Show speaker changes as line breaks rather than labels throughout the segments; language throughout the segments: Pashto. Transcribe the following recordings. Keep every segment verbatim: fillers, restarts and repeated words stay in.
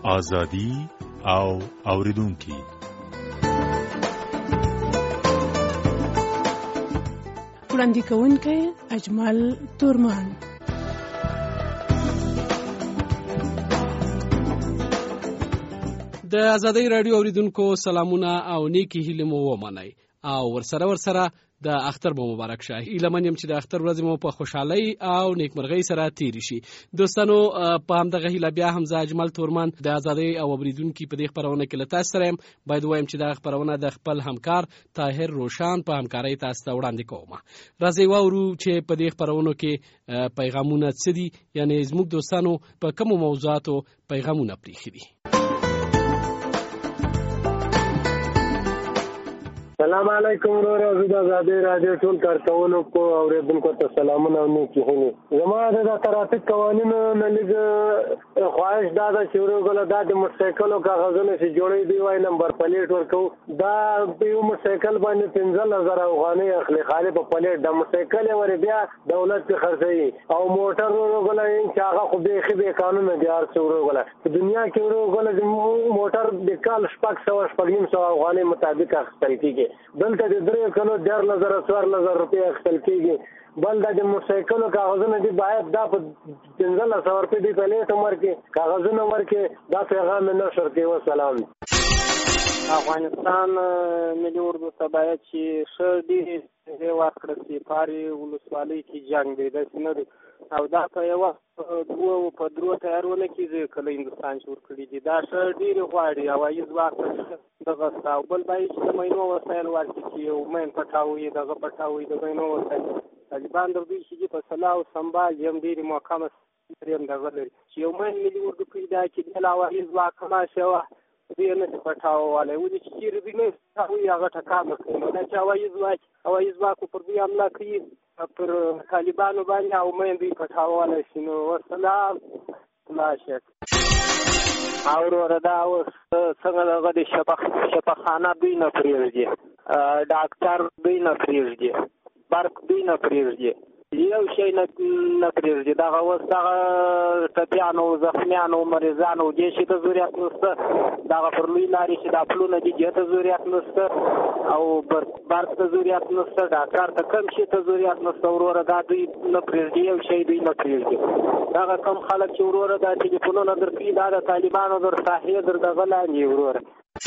ازادي او اوریدونکي.
وړاندې کوونکی اجمل تورمان.
د ازادي رادیو اوریدونکو سلامونه او نیکی هیله مو ومنئ او ورسره ورسره د اختر مو مبارک شه. ایلمن يم چې د اختر ورځ مو په خوشحالي او نیکمرغۍ سره تیر شي. دوستانو په همدغه هیله بیا هم زه اجمل تورمان د ازادي او اوریدونکو په دې خبرونه کې لته سره يم. باید وایم چې د خبرونه د خپل همکار طاهر روشان په همکارۍ تاسو ته وړاندې کوم. راځي وورو چې په دې خبرونو کې پیغامونه څه دي، یعنی زموږ دوستانو په کوم موضوعاتو پیغامونه پریخي دي.
السلام علیکم ورو د ازادي رادیو ټول کارکونکو او اوریدونکو ته سلامونه او نیکی هیلې. زما د ترافیک قوانینو نه لږ خواهش دا ده چې ورغله دا د موټرسایکلو کاغذونه چې جوړې دی وای نمبر پلیټ ورکو، دا په یو موټرسایکل باندې پنځه زره افغانۍ اخلي خالي په پلیټ. د موټرسایکل ور بیا دولت په خرڅي او موټر ورغله چې هغه خو به خې به قانون دی هر څو ورغله په دنیا کې ورغله د موټر د کال شپږ سو شپږ سو افغانۍ مطابق اخیستل کیږي. دلته د درې کلو ډېر نظر څوار نظر روپۍ اخیستل کېږي. بل دا د موټرسایکلو کاغذونه دي باید دا په پنځلس سوه روپۍ دي پلیټ ورکړي، کاغذونه ورکړي. دا پیغام مې نشر کوي. وسلام.
افغانستان ملي اردو ته باید چې ښه ډېرې پیسې ورکړل شي. پارې ولسوالۍ کې جنګ دی، داسې نه دی او دا په یوه دوه په درو تیارونه کې کله هندوستان جوړ کړي دي. دا ښه ډېرې غواړي هوایي ځواک دغه او بل باید چې د مینو وسایل ورکړي چې یو مین پټاوي دغه پټاوي د مینو وسایل. طالبان د دوی چې په صلاح او سنبال هم ډېرې محکمه دریم دغه لري چې یو مین ملي اردو پیدا کړي د هوایي ځواک هماشه وه دوی نه شي پټاووالی ولې چې چېرې دوی نه پټاوي هغه ټکان ورکوي. نو دا چې هوایي ځواک هوایي ځواکو پر دوی حمله کوي پر طالبانو باندې او مین دوی پټاووالی شي. نو وسلام خلاص او وروره دا اوس څنګه دغه د شفاخانه دوی نه پرېږدي، ډاکټر دوی نه پرېږدي، برق دوی نه پرېږدي، یو شی نه پرېږدي. دغه اوس دغه ټپیانو زخمیانو مریضانو دې شي ته ضرورت نشته. دغه پر لوی لارې چې دا پلونه دي دې ته ضرورت نشته او برق ته ضرورت نشته، ډاکټر ته کم شي ته ضرورت نشته. وروره دا دوی نه پرېږدي، یو شی دوی نه پرېږدي. دغه کم خلک چې وروره دا ټلیفونونه درکوي دا د طالبانو در ساحې در دغه لاندې وروره.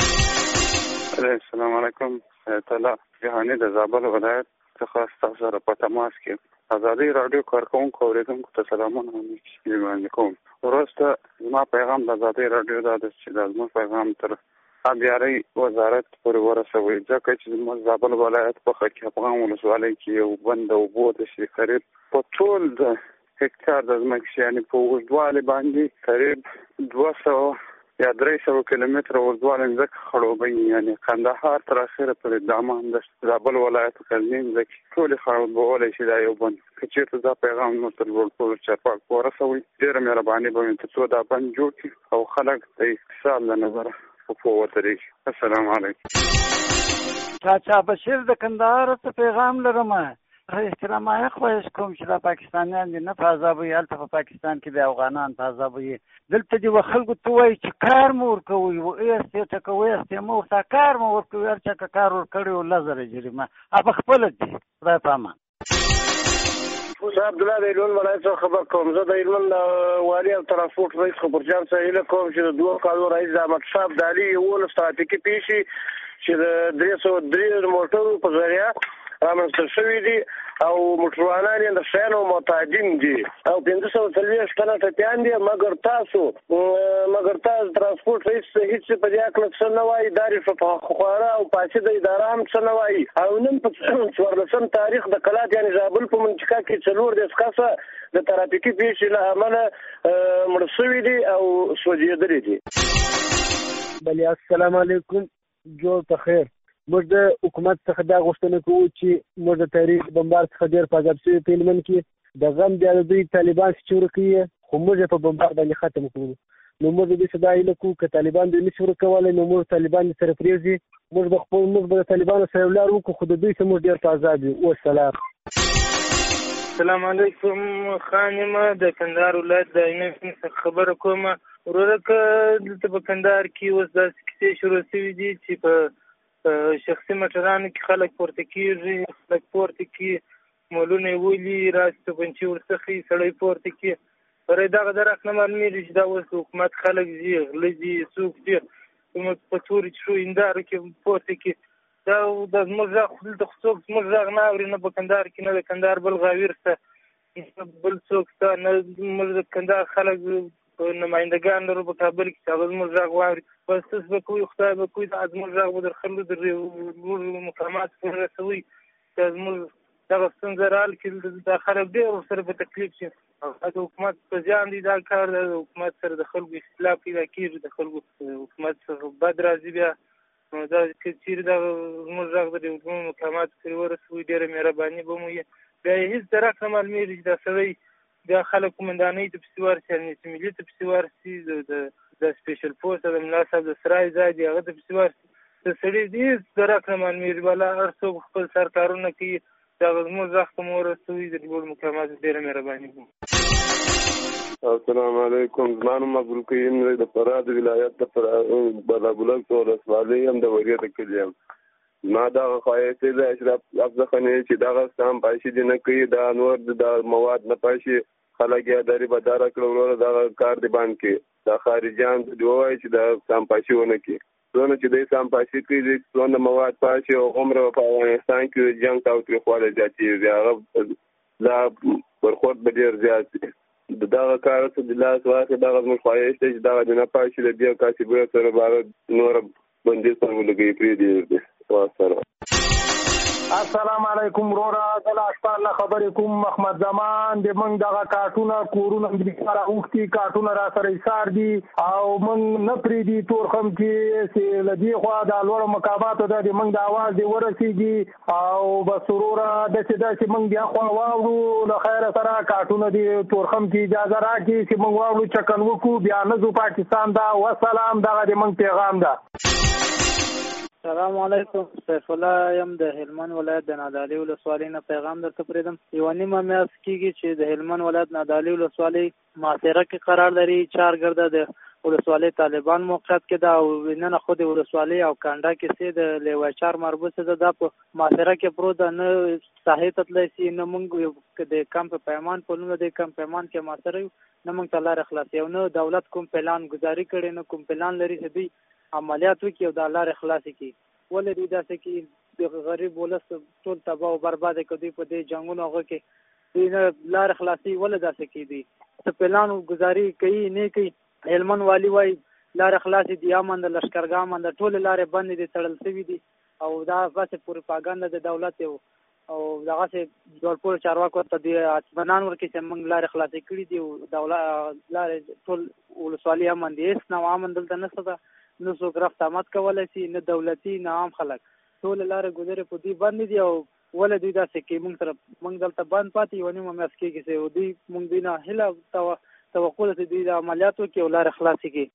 السلام علیکم. تعالی جهاني د زابل ولایت څخه ستاسو سره په تماس کې ازادي رادیو کارکونکو اوریدونکو ته سلامونه وړاندې کوم. وروسته زما پیغام د ازادي رادیو دا ده چې دا زموږ پیغام تر آبیارۍ وزارت پورې ورسوي، ځکه چې زموږ زابل ولایت په خکې افغان ولسوالۍ کې یو بند د اوبو د شي قریب په ټول د هکتار د ځمکې یعنې په اوږدوالي باندې قریب دوه سوه یا درې سوه کیلومتره اوږدوالی ځمکه خړوبوي، یعنې کندهار تر اخره پورې دامان د زابل ولایت غزني ځمکې ټولې خړوبولی شي دا یو بند. که چېرته دا پیغام نور تر لوړ پوړو چارواکو ورسوئ ډېره مهرباني به وي تر څو دا بند جوړ کړي او خلک د اقتصاد له نظره په پوه ودرېږي. السلام علیکم.
چاچا بشیر د کندهار څخه پیغام لرم. احترامایه خواهش کوم چې دا پاکستانیان دي نه په عذابوي، هلته په پاکستان کې د افغانان په عذابوي. دلته دې و خلکو ته وایي چې کار مو ورکوئ و ایستې ټکه ویستې مه ورته کار مو ورکوئ. هر چا که کار ورکړی و لس زره جریمه په خپله دي. خدای په امان.
زه عبدالله د هلمند ولایت څخه خبر کوم. زه د هلمند والي او ترانسپورټ رئیس خبرجان څخه هیله کوم چې د دوه کالو رئیس د احمدشاه ابدالي یولس ترافیکي پیښې چې د درې سوه درې موټرو په ذریعه رامنځته شوي دي او موټروانان یې د شیانو معتادین دي او پنځه سوه څلوېښت تنه ټپیان دي. مګر تاسو مګر تاسو ترانسپورټ رئیس هېڅ په دې هکله څه نه وایي. دارالخواره او پاسده اداره هم څه نه وایي. او نن په څوارلسم تاریخ د کلات یعنې زابل په منطقه کې څلور دېرش کسه د ترافیکي پیښې له امله مړه شوي دي او سوځېدلي دي.
بلې السلام علیکم. جوړ په خیر. موږ د حکومت څخه دا غوښتنه کوو چې موږ د تاریخ بمبار څخه ډېر په عذاب شوي په هلمند کې د غم بیا د دوی طالبان چې ورکوي خو موږ یې په بمبار باندې ختم کړو. نو موږ د دې څه دا هیله کوو که طالبان دوی نشي ورکولی نو موږ طالبان دې سره پرېږدي. موږ به خپل موږ به د طالبانو سره ولاړ وکړو خو د دوی څخه موږ ډېر په عذاب یو. والسلام.
السلام علیکم. خان یم د کندهار ولایت د عینو څخه خبره کوم. وروره که دلته په کندهار کې اوس داسې کیسې شروع شوي دي چې په شخصي موټرانو کې خلک پورته کېږي، خلک پورته کړي، مولونه یې ولي، راسي توپنچې ورڅخه سړی پورته کړي. برای دغه درک نه معلومېږي چې دا اوس د حکومت خلک ځي، غله دي، څوک دي، زموږ په تورې چشو هندارو کې پورته کړي. دا د زموږ غږ خو دلته خو څوک زموږ غږ نه اوري، نه په کندهار کې، نه د کندهار بل غاویر شته، نه بل څوک شته، نه زموږ د کندهار خلک نمایندګان لرو په کابل کې چې هغه زموږ غږ واوري. بس تاسو به کوئ، خدای به کوئ، دا زموږ غږ به در خلکو د لوړو مقاماتو پورې رسوئ چې زموږ دغه ستونزه را حل کړي. دا خلک ډېر ورسره په تکلیف شي. د حکومت په زیان دی دا کار. د حکومت سره د خلکو اختلاف پیدا کېږي، د خلکو حکومت څخه بد راځي. بیا دا که چېرې دغه زموږ غږ د حکومت مقاماتو پورې ورسوي، ډېره مهرباني به مو وي. بیا یې هېڅ درک نه معلومېږي چې دا سړی بیا خلک قومندانۍ ته پسې ورسي، امنیتي ملي ته پسې ورسي، د سپېشل فورس د ملا صاحب د سرای ځای دی هغه ته پسې ورسي. د سړي هېڅ درک نه معلومېږي. بالا هر څوک خپل سر کارونه کوي، دغه زموږ غږ ته مو ورسوي. د لوړ مقاماتو ډېره مهرباني کوم.
السلام علیکم. زما نوم عبدالقیوم دی، د فراه د ولایت د بلابلک ولسوالۍ یم، د وریې د کلي یم. زما دغه خواهش دی د اشرف افزخانې چې دغه سام پایشي دې نه کوي، دا نور د مواد نه پاشي، خلک یې اداري بداره کړه، وروره دغه کار دې بند کړي. دا خارجیان دې ووایي چې د سام پاشي ونه کړي. څونه چې دی سام پاشي کوي، څونه مواد پاشي او عمره په افغانستان کې جنګ تاوتریخوالی زیاتېږي، هغه دا برخورد به ډېر زیات دی. د دغه کار څخه د لاس واخلي. دغه زموږ خواهش دی چې دغه دې نه پاشي، د دې کاسبو سره باره نوره بندیز سره ولګوي. پرېږدي. والسلام.
السلام علیکم وروره، د لاشپار نه خبرې کوم. محمد زمان د موږ دغه کارټونه کورونه امریکا راوښتي، کارټونه را سره ایسار دي او موږ نه پرېږدي تورخم کې چې له دې خوا د لوړو مقاماتو ته د موږ د اواز دې ورسېږي او بس وروره داسې داسې موږ بیا خوا واورو. له خیره سره کارټونه دې تورخم کې اجازه راکړي چې موږ واورو، چکن وکړو، بیا نه ځو پاکستان ته. وسلام. دغه د موږ پیغام ده.
السلام علیکم. سیف الله یم د هلمند ولایت د نادعلي ولسوالۍ نه پیغام درته پرېږدم. یوه نیمه میاشت کېږي چې د هلمند ولایت نادعلي ولسوالۍ محاصره کې قرار لري. چارګرده د ولسوالۍ طالبان موقعیت کې ده او نن خو د ولسوالۍ او کانډا کیسې د لیوچار مربوطه ده. دا په محاصره کې پروت ده، نه ساحې ته تللی شي، نه موږ د کمپ پیمان په نوم د کمپ پیمان کې محاصره یو، نه موږ ته لاره خلاص یو، نه دولت کوم پلان ګزاري کړی، نه کوم پلان لري چې دوی عملیات وکړي او دا لارې خلاصې کړي. ولې دوی داسې کوي؟ د غریب ولس ټول تباه او برباده کړي دوی په دې جنګونو هغه کې. دوی نه لارې خلاصي، ولې داسې کوي؟ دوی څه پلان ګزاري کوي نه کوي؟ هلمند والي وایي لارې خلاصې دي، امن د لښکرګاه امن د ټولې لارې بندې دي، تړل شوي دي او دا بسې پروپاګاندا د دولت یو او دغسې جوړپور چارواکو ته د اطمینان ورکړي چې موږ لارې خلاصې کړي دي او دولت لارې ټول ولسوالي امن دي. هېڅ نوع امن دلته نشته ده، نه څوک رفت آمد کولی شي، نه دولتي نه عام خلک. ټولې لارې ګزارې په دوی بندې دي او ولې دوی داسې کوي؟ موږ سره موږ دلته بند پاتې یوه نیمه میاشت کېږي چې دوی موږ دوی نه هیله توقع ده چې دوی د عملیات وکړي او لارې خلاصې کړي.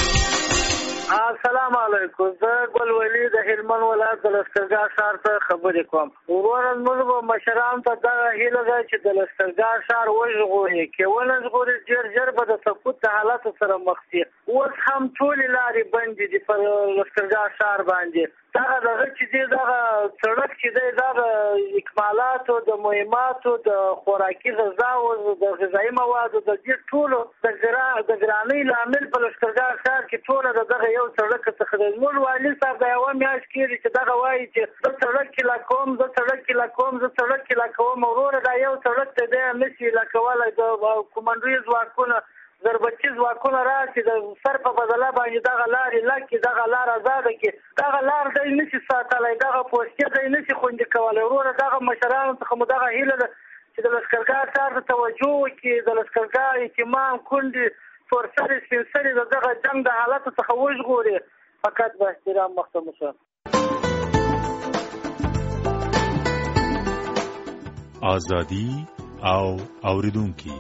السلام علیکم. زه ګل ولی د هلمند ولایت د لښکرګاه ښار ته خبرې کوم. وروره زموږ به مشرانو ته دغه هیله ده چې د لښکرګاه ښار وژغوري. که ونه ژغوري ډېر ژر به د سقوط د حالاتو سره مخ شي. اوس هم ټولې لارې بندې دي په لښکرګاه ښار باندې. دغه دغه چې دی دغه سړک چې دی دغه اکمالاتو د مهماتو د خوراکي غذاو د غذایي موادو د دې ټولو د ګرانۍ لامل په لښکرګاه ښار کې ټوله د دغه یو سړک څخه دی. زموږ والي صاحب د یوه میاشت کېږي چې دغه وایي چې زه سړک کیله کوم زه سړک کیله کوم زه سړک کیله کوم. وروره دا یو سړک دی دی نشي ایله کولی. د کومندوي ځواکونه ضربتي ځواکونه راشي د سر په بدله باندې دغه لارې لکې دغه لار ازاده کړي. دغه لار دی نشي ساتلی، دغه پوستې دی نشي خوندي کولی. وروره دغه مشرانو څخه مو دغه هیله ده چې د لښکرګاه ښار ته توجه وکړي، د لښکرګاه اهتمام کونډې تورسرې سپین سرې د دغه جنګ د حالاتو څخه وژغوري. فقط به احترام مخته مو شه.
آزادي او اوریدونکي.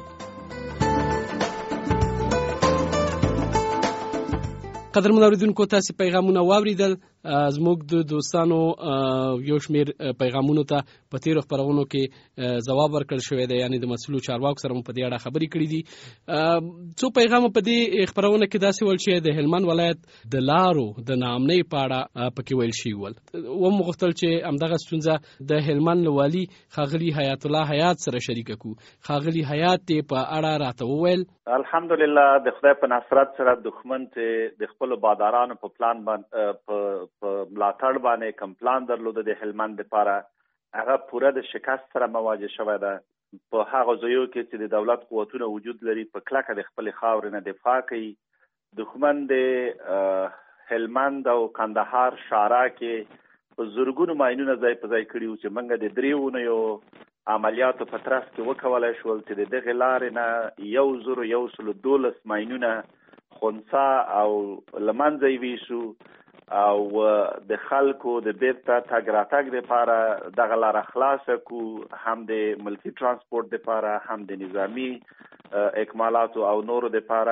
قدرمن اوریدونکو تاسو پیغامونه واوریدل. زموږ د دوستانو یو شمیر پیغامونو ته په تیرو خپرونو کې ځواب ورکړل شوی دی، یعنی د مسؤلو چارواکو سره مو په دې اړه خبرې کړې دي. څو پیغام په دې خپرونه کې داسې ول چې د هلمند ولایت د لارو د ناامنۍ په اړه پکې ویل شوي ول. ومغوښتل چې همدغه ستونزه د هلمند له والي ښاغلي حیات الله حیات سره شریکه کړو. ښاغلي حیات یې په اړه راته وویل.
الحمدلله د خدای په نصرت سره دښمن ته د خپلو بادارانو په پلان باندې په ملاتړ باندې کوم پلان درلوده د هلمند لپاره هغه پوره د شکست سره مواجه شوی ده. په هغه ځایو کې چې د دولت قوتونه وجود لري په کلکه د خپلې خاورې نه دفاع کوي. دښمن د هلمند او کندهار شارع کې په زرګونو ماینونه ځای په ځای کړي چې موږ د درې اونیو عملیاتو په ترڅ کې وکولی شول چې د دغې لارې نه یو زرو یو سلو دولس ماینونه خنثی او له منځه یې ویشو او د خلکو د بیرته تګ راتګ دپاره دغه لاره خلاصه کو، هم د ملکي ترانسپورټ دپاره هم د نظامي اکمالاتو او نورو دپاره.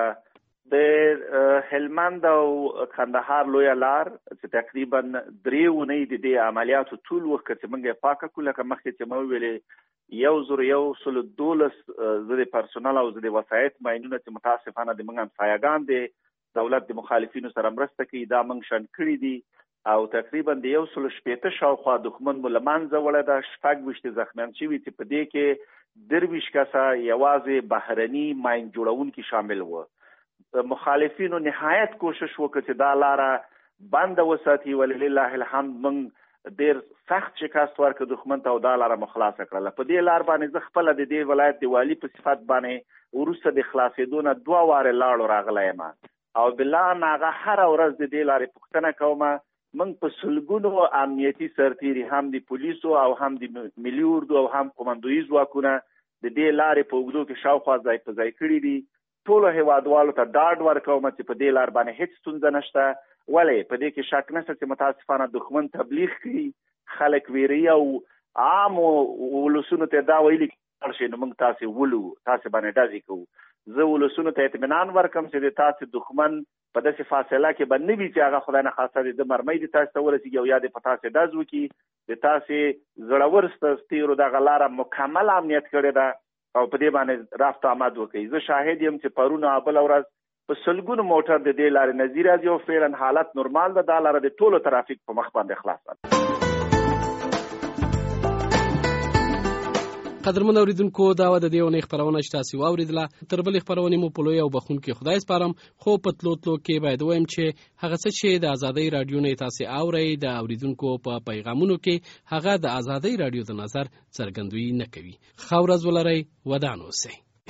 د هلمند او کندهار لویه لار چې تقریبا درې اونۍ د دې عملیاتو ټول وخت چې موږ یې پاکه کړو، لکه مخکې چې مو ویلې یو زر یو سلو دولس زه د پرسونل او زه د وسایط ماینونه چې متاسفانه د موږ همسایهګان دي دولت د مخالفینو سره مرسته کوي دا موږ شنډ کړي دي او تقریبا د یو سلو شپېته شاوخوا دښمن مو له منځه وړی ده. شپږ ویشت زخمیان شوي چې په دې کې درویشت کسه یوازې بهرني ماین جوړونکي شامل وو. مخالفینو نهایت کوشش وکړ چې دا لاره بنده وساتي، ولله الحمد موږ ډېر سخت شکست ورکړ دښمن ته او دا لاره مو خلاصه کړله. په دې لار باندې زه خپله د دې ولایت د والي په صفت باندې وروسته د خلاصېدو نه دوه وارې لاړو راغلی یم او بلان هغه هره ورځ د دې لارې پوښتنه کومه. موږ په سلګونو امنیتي سرتیري هم د پولیسو او هم د ملي اردو او هم قمندویي ځواکونه د دې لارې په اوږدو کې شاوخوا ځای په ځای کړي دي. ټولو هیوادوالو ته ډاډ ورکوم چې په دې لار باندې هیڅ ستونزه نشته. ولې په دې کې شک نشته چې متاسفانه دښمن تبلیغ کوي، خلک ویروي او عامو ولسونو ته دا ویلي شي نو موږ تاسې ولو، تاسې باندې ډزې کوو. زه ولسونو ته اطمینان ورکم چې د تاسې دښمن په داسې فاصله کې به نه وي چې هغه خدای نخواسته د مرمۍ د تاسې ته ورسېږي او یا د په تاسې ډز وکړي. د تاسې زړور ستیرو دغه لاره مکمل امنیت کړې ده او په دې باندې رفت آمد وکړي. زه شاهد یم چې پرون او بله ورځ په سلګونو موټر د دې لارې نه ځي راځي او فعلا حالت نورمال ده. دا لاره د ټولو ترافیک په مخ باندې خلاصه ده.
قدرمن اوریدونکو دا و د دې اونۍ خپرونه چې تاسې واورېدله. تر بلې خپرونې مو په لوی او بخښونکي خدای سپارم. خو په تلو تلو کې باید ووایم چې هغه څه چې د ازادۍ راډیو نه تاسې اورئ د اوریدونکو په پیغامونو کې هغه د ازادۍ راډیو د نظر څرګندویي نه کوي. ښه ورځ ولرئ، ودان اوسئ.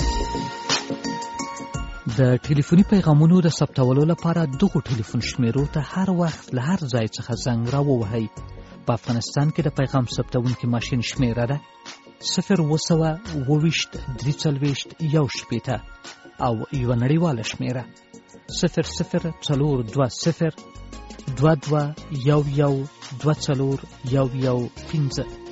د ټلیفوني پیغامونو د ثبتولو لپاره دغو ټلیفون شمیرو ته هر وخت له هر ځای څخه زنګ راووهئ. په افغانستان کې د پیغام ثبتونکي ماشین شمیره ده صفر اوه سوه اوه ویشت درې څلوېښت یو شپېته او یوه نړیواله شمیره صفر صفر څلور دوه صفر دوه دوه یو یو دوه څلور یو یو پنځه.